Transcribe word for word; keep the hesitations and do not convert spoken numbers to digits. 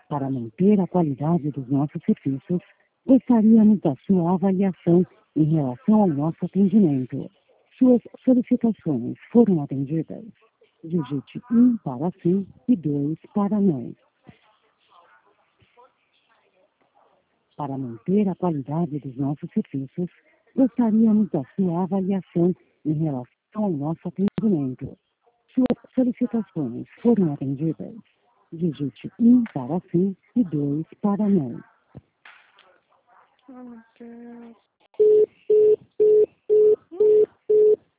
Para manter a qualidade dos nossos serviços, gostaríamos da sua avaliação em relação ao nosso atendimento. Suas solicitações foram atendidas. Digite um para sim e dois para não. Para manter a qualidade dos nossos serviços, gostaríamos da sua avaliação em relação ao nosso atendimento. Suas solicitações foram atendidas. Digite um para sim e dois para não. Oh, meu Deus.